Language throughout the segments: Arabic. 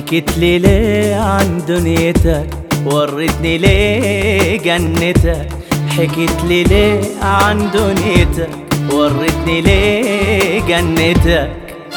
حكيت لي ليه عن دنيتك، وريتني ليه جنتك. حكيت لي ليه عن دنيتك، وريتني ليه جنتك.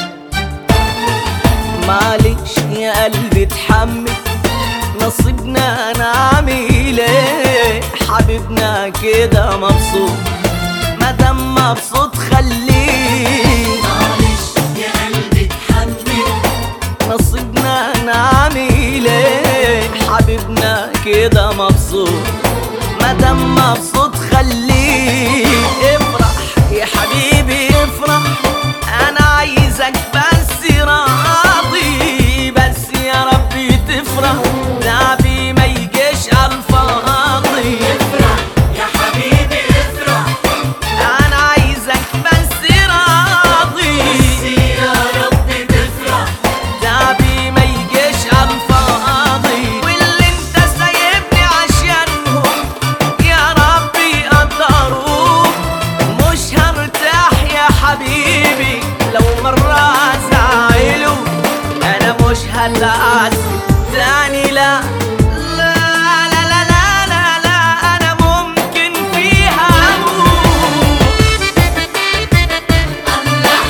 معلش يا قلبي اتحمل، نصيبنا نعمل ايه؟ حبيبنا كده مبسوط، مادام مبسوط خليه. معلش يا قلبي اتحمل، نصيبنا نعمل ايه؟ حبيبنا كده مبسوط، مادام مبسوط خليه. افرح يا حبيبي افرح، انا عايزك بس راضي، بس يا ربي تفرح، تعبي ما يجيش عالفاضي. افرح يا حبيبي افرح، انا عايزك بس راضي، بس يا ربي تفرح، تعبي ما يجيش عالفاضي. واللي انت سايبني عشانهم يا ربي قدروك، مش هرتاح يا حبيبي لو مرة زعلوا. انا مش هتعذب تاني، لا لا لا لا لا لا لا، انا ممكن فيها اموت. الله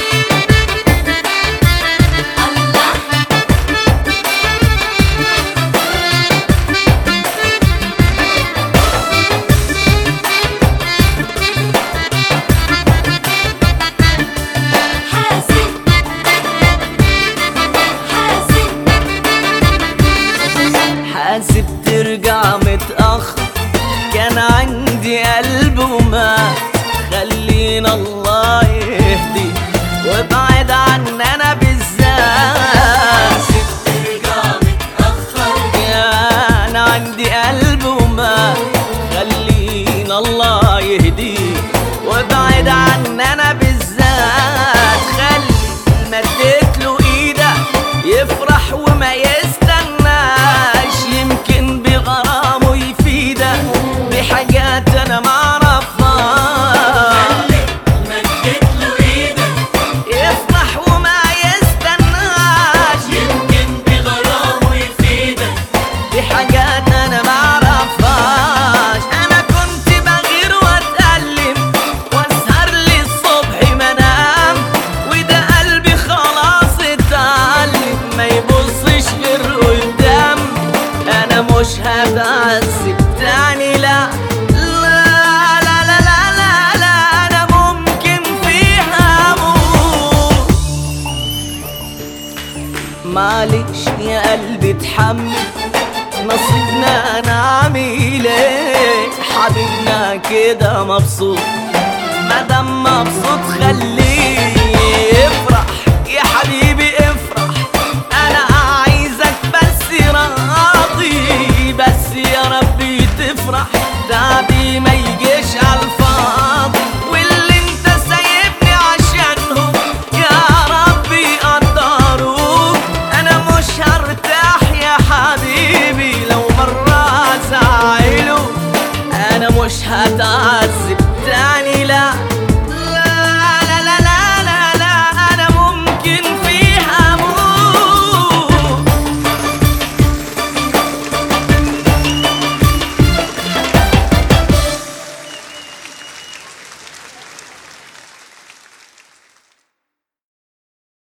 الله. حاسب حاسب حاسب ترجع متأخر، كان عندي قلب ومات. خلينا الله يهدي وابعد عننا بالذات. ترجع متأخر، كان عندي قلب ومات، خلينا الله يهدي وابعد عننا بالذات. خلي مديت له ايدك يفرح وما يستناش، يمكن بغرامه يفيدك بحاجات انا معرفهاش. مدت له ايدك يفرح وما يستناش، يمكن بغرامه يفيدك، بحاجات انا معرفهاش. انا كنت بغير واتألم واسهر للصبح ما انام، وده قلبي خلاص اتعلم ما يبصش غير قدام. انا مش هتعذب تاني، لا لا لا لا لا لا لا، انا ممكن فيها اموت. معلش يا قلبي اتحمل، نصيبنا نعمل ايه؟ حبيبنا كده مبسوط،